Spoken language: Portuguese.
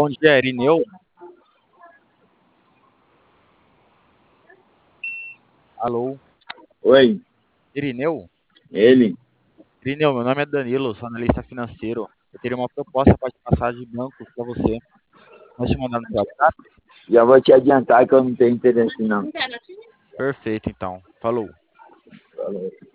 bom dia, Irineu. Alô, Oi, Irineu? ele. Irineu, meu nome é Danilo, sou analista financeiro. Eu teria uma proposta para te passar de banco para você. Posso te mandar no seu WhatsApp? Já vou te adiantar que eu não tenho interesse, não. Perfeito, então. Falou. Falou.